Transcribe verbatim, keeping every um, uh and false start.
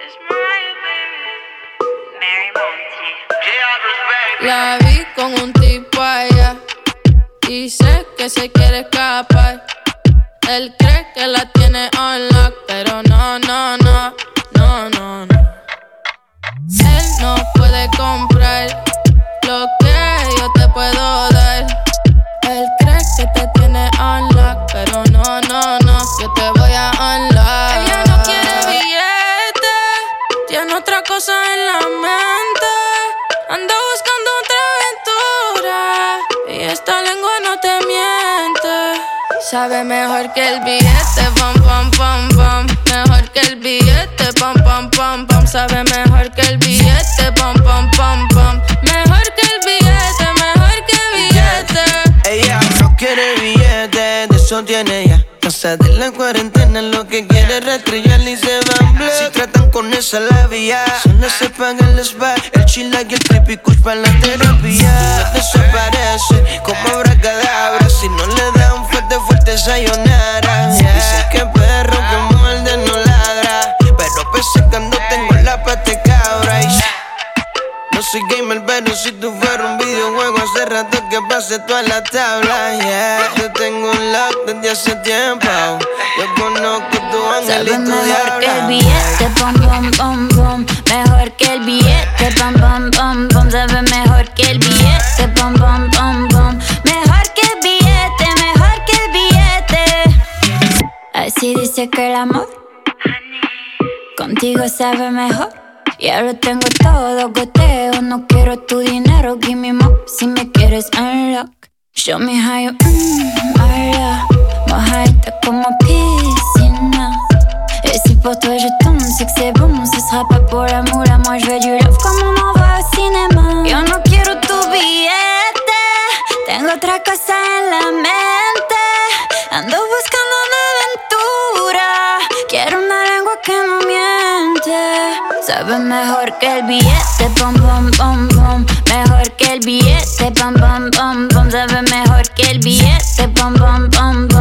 La vi con un tipo allá y sé que se quiere escapar. Él cree que la tiene on lock, pero no, no, no, no, no, no. Él no puede comprar lo que yo te puedo dar. Él cree que te tiene on lock, pero no, no, no, yo te voy a unlock. Ella no quiere billete, tiene otra cosa en la mente. Anda buscando otra aventura y esta lengua no te miente. Sabe mejor que el billete, pam, pam, pam, pam. Mejor que el billete, pam, pam, pam, pam. Sabe mejor que el billete, pam, pam, pam, pam. Mejor que el billete, mejor que el billete. Ella no quiere billete, de eso tiene ella. Casa de la cuarentena, lo que quiere es rastrillar y se van black. Si tratan con esa labia, solo se pagan los bar. El chila y el trippy kush pa' la terapia. No desaparece como abracadabra. Si no le da un fuerte, fuerte sayonara. Dice que perro que muerde no ladra, pero pese cuando tengo la pata de cabra. Y no soy gamer, pero si tú fueras un videojuego, hace rato que pasé toda la tabla, yeah. Yo tengo un lock desde hace tiempo. Yo conozco tu ángel y tu diabla. Mejor que el billete, pom, pom, pom, pom. Mejor que el billete, pom, pom, pom, pom. Sabe mejor que el billete, pom, pom, pom, pom. Mejor que el billete, mejor que el billete. Así dice que el amor contigo sabe mejor. Ya lo tengo todo, goteo. No quiero tu dinero, give me more. Si me quieres unlock, show me how you mmm, mala. Mojadita como piscina. Et si pour toi je tombe, c'est que c'est bon. Ce sera pas pour la moula, moi je veux du love comme on en va au cinéma. Yo no quiero tu billete, tengo otra cosa en la mente. Ando buscando una aventura, quiero una lengua que no miente. Sabe mejor que el billete, pom, pom, pom, pom. Mejor que el billete, pom, pom, pom, pom. Sabe mejor que el billete, pom, pom, pom, pom.